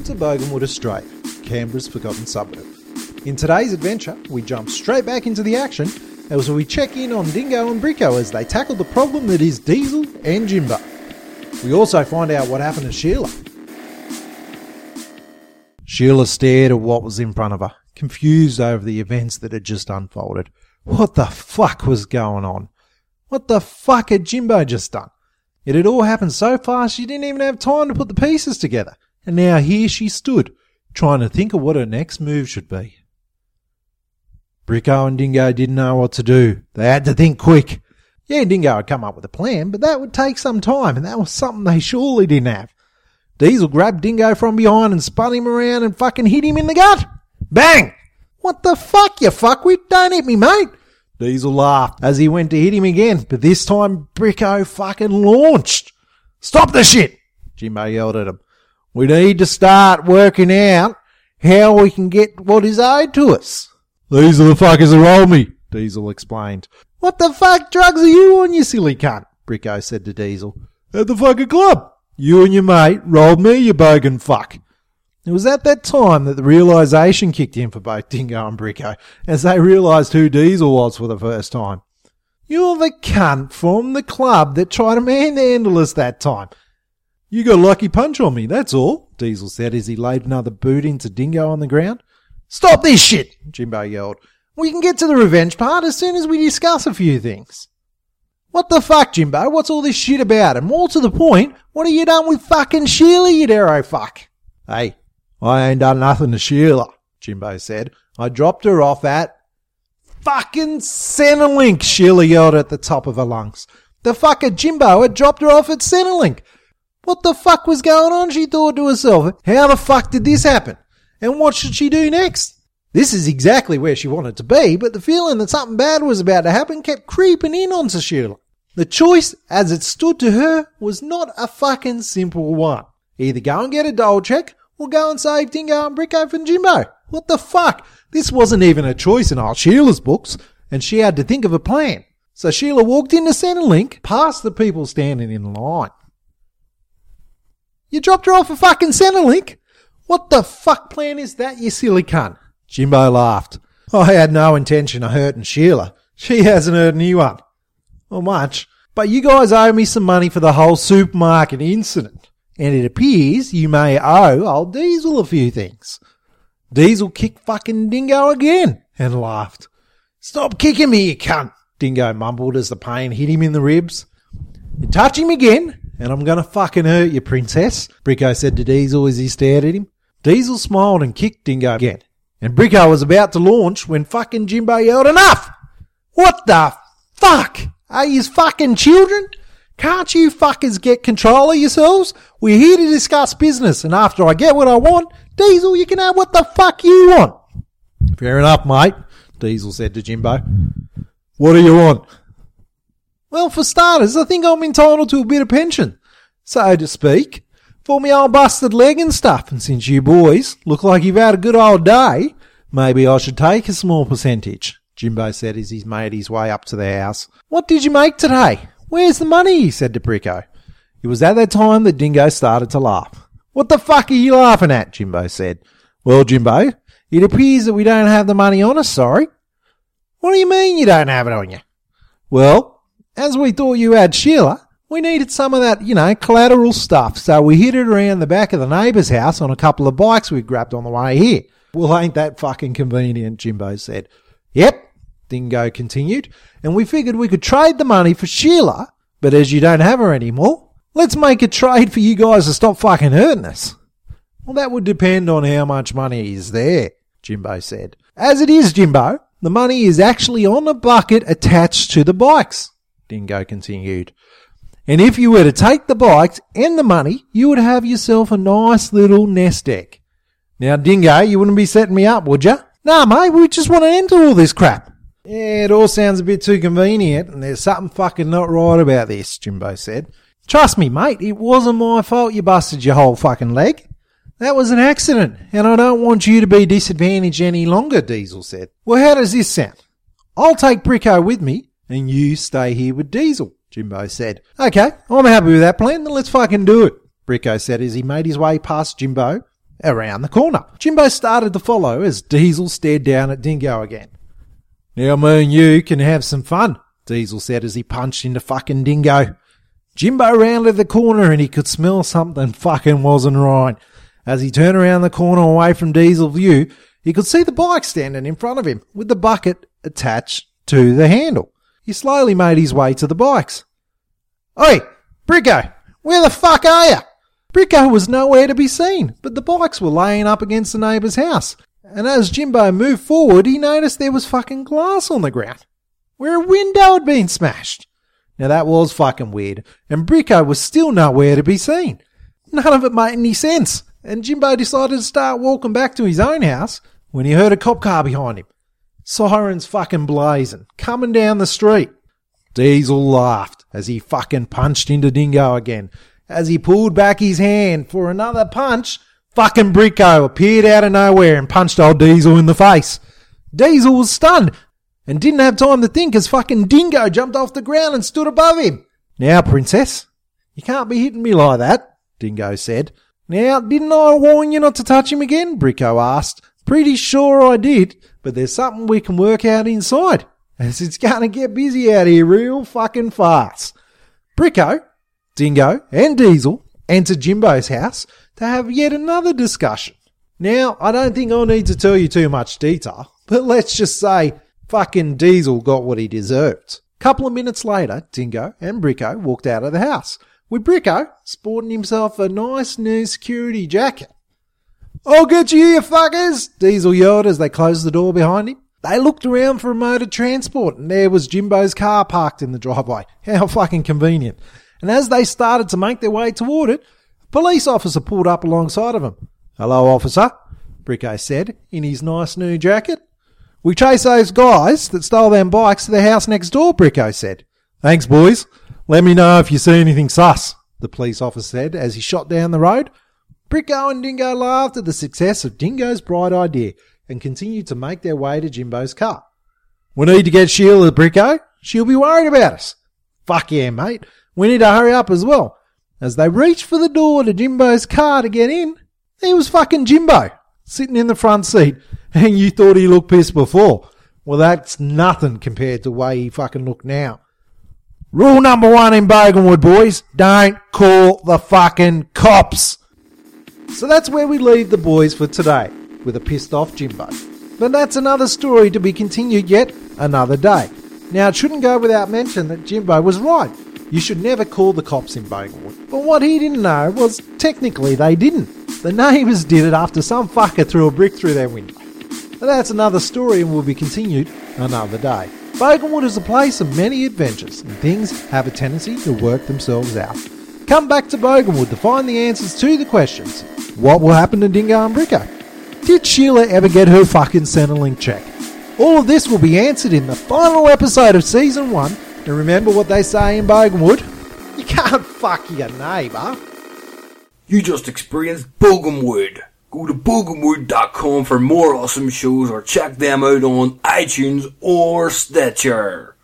to Boglewood Estate, Canberra's forgotten suburb. In today's adventure, we jump straight back into the action as we check in on Dingo and Bricko as they tackle the problem that is Diesel and Jimbo. We also find out what happened to Sheila. Sheila stared at what was in front of her, confused over the events that had just unfolded. What the fuck was going on? What the fuck had Jimbo just done? It had all happened so fast she didn't even have time to put the pieces together. And now here she stood, trying to think of what her next move should be. Bricko and Dingo didn't know what to do. They had to think quick. Yeah, Dingo had come up with a plan, but that would take some time, and that was something they surely didn't have. Diesel grabbed Dingo from behind and spun him around and fucking hit him in the gut. Bang! What the fuck, you fuckwit? Don't hit me, mate. Diesel laughed as he went to hit him again, but this time Bricko fucking launched. Stop the shit! Jimbo yelled at him. We need to start working out how we can get what is owed to us. These are the fuckers who rolled me, Diesel explained. What the fuck drugs are you on, you silly cunt? Bricko said to Diesel. At the fucking club. You and your mate rolled me, you bogan fuck. It was at that time that the realisation kicked in for both Dingo and Bricko, as they realised who Diesel was for the first time. You're the cunt from the club that tried to manhandle us that time. You got a lucky punch on me, that's all, Diesel said as he laid another boot into Dingo on the ground. Stop this shit, Jimbo yelled. We can get to the revenge part as soon as we discuss a few things. What the fuck, Jimbo? What's all this shit about? And more to the point, what have you done with fucking Sheila, you arrow fuck? Hey, I ain't done nothing to Sheila, Jimbo said. I dropped her off at fucking Centrelink, Sheila yelled at the top of her lungs. The fucker Jimbo had dropped her off at Centrelink. What the fuck was going on, she thought to herself. How the fuck did this happen? And what should she do next? This is exactly where she wanted to be, but the feeling that something bad was about to happen kept creeping in onto Sheila. The choice, as it stood to her, was not a fucking simple one. Either go and get a dole check, or go and save Dingo and Bricko from Jimbo. What the fuck? This wasn't even a choice in old Sheila's books, and she had to think of a plan. So Sheila walked into Centrelink, past the people standing in line. You dropped her off at fucking Centrelink? What the fuck plan is that, you silly cunt? Jimbo laughed. I had no intention of hurting Sheila. She hasn't hurt anyone. Or much. But you guys owe me some money for the whole supermarket incident. And it appears you may owe old Diesel a few things. Diesel kicked fucking Dingo again and laughed. Stop kicking me, you cunt, Dingo mumbled as the pain hit him in the ribs. You touch him again, and I'm going to fucking hurt you, princess, Bricko said to Diesel as he stared at him. Diesel smiled and kicked Dingo again. And Bricko was about to launch when fucking Jimbo yelled, Enough! What the fuck? Are you fucking children? Can't you fuckers get control of yourselves? We're here to discuss business, and after I get what I want, Diesel, you can have what the fuck you want. Fair enough, mate, Diesel said to Jimbo. What do you want? Well, for starters, I think I'm entitled to a bit of pension, so to speak, for me old busted leg and stuff, and since you boys look like you've had a good old day, maybe I should take a small percentage, Jimbo said as he made his way up to the house. What did you make today? Where's the money? He said to Bricko. It was at that time that Dingo started to laugh. What the fuck are you laughing at? Jimbo said. Well, Jimbo, it appears that we don't have the money on us, sorry. What do you mean you don't have it on you? Well, as we thought you had Sheila, we needed some of that, collateral stuff, so we hid it around the back of the neighbour's house on a couple of bikes we grabbed on the way here. Well, ain't that fucking convenient, Jimbo said. Yep, Dingo continued, and we figured we could trade the money for Sheila, but as you don't have her anymore, let's make a trade for you guys to stop fucking hurting us. Well, that would depend on how much money is there, Jimbo said. As it is, Jimbo, the money is actually on a bucket attached to the bikes, Dingo continued. And if you were to take the bikes and the money, you would have yourself a nice little nest egg. Now, Dingo, you wouldn't be setting me up, would you? Nah, mate, we just want to end all this crap. Yeah, it all sounds a bit too convenient, and there's something fucking not right about this, Jimbo said. Trust me, mate, it wasn't my fault you busted your whole fucking leg. That was an accident, and I don't want you to be disadvantaged any longer, Diesel said. Well, how does this sound? I'll take Bricko with me, and you stay here with Diesel, Jimbo said. Okay, I'm happy with that plan, then let's fucking do it, Bricko said as he made his way past Jimbo around the corner. Jimbo started to follow as Diesel stared down at Dingo again. "Now me and you can have some fun," Diesel said as he punched into fucking Dingo. Jimbo rounded the corner and he could smell something fucking wasn't right. As he turned around the corner away from Diesel's view, he could see the bike standing in front of him with the bucket attached to the handle. He slowly made his way to the bikes. "Oi, Bricko, where the fuck are you?" Bricko was nowhere to be seen, but the bikes were laying up against the neighbour's house. And as Jimbo moved forward, he noticed there was fucking glass on the ground, where a window had been smashed. Now that was fucking weird, and Bricko was still nowhere to be seen. None of it made any sense, and Jimbo decided to start walking back to his own house when he heard a cop car behind him. Sirens fucking blazing, coming down the street. Diesel laughed as he fucking punched into Dingo again. As he pulled back his hand for another punch, fucking Bricko appeared out of nowhere and punched old Diesel in the face. Diesel was stunned and didn't have time to think as fucking Dingo jumped off the ground and stood above him. "Now, Princess, you can't be hitting me like that," Dingo said. "Now, didn't I warn you not to touch him again?" Bricko asked. "Pretty sure I did, but there's something we can work out inside, as it's going to get busy out here real fucking fast." Bricko, Dingo and Diesel entered Jimbo's house to have yet another discussion. Now, I don't think I'll need to tell you too much detail, but let's just say fucking Diesel got what he deserved. Couple of minutes later, Dingo and Bricko walked out of the house, with Bricko sporting himself a nice new security jacket. "I'll get you here, fuckers!" Diesel yelled as they closed the door behind him. They looked around for a mode of transport, and there was Jimbo's car parked in the driveway. How fucking convenient. And as they started to make their way toward it, a police officer pulled up alongside of them. "Hello, officer," Bricko said, in his nice new jacket. "We chased those guys that stole them bikes to the house next door," Bricko said. "Thanks, boys. Let me know if you see anything sus," the police officer said as he shot down the road. Bricko and Dingo laughed at the success of Dingo's bright idea and continued to make their way to Jimbo's car. "We need to get Sheila, Bricko. She'll be worried about us." "Fuck yeah, mate. We need to hurry up as well." As they reached for the door to Jimbo's car to get in, there was fucking Jimbo, sitting in the front seat, and you thought he looked pissed before. Well, that's nothing compared to the way he fucking looked now. Rule number 1 in Boganwood, boys, don't call the fucking cops. So that's where we leave the boys for today, with a pissed off Jimbo. But that's another story to be continued yet another day. Now, it shouldn't go without mention that Jimbo was right. You should never call the cops in Boganwood. But what he didn't know was technically they didn't. The neighbours did it after some fucker threw a brick through their window. But that's another story and will be continued another day. Boganwood is a place of many adventures, and things have a tendency to work themselves out. Come back to Boganwood to find the answers to the questions. What will happen to Dingo and Bricko? Did Sheila ever get her fucking Centrelink check? All of this will be answered in the final episode of Season 1. And remember what they say in Boganwood? You can't fuck your neighbour. You just experienced Boganwood. Go to boganwood.com for more awesome shows or check them out on iTunes or Stitcher.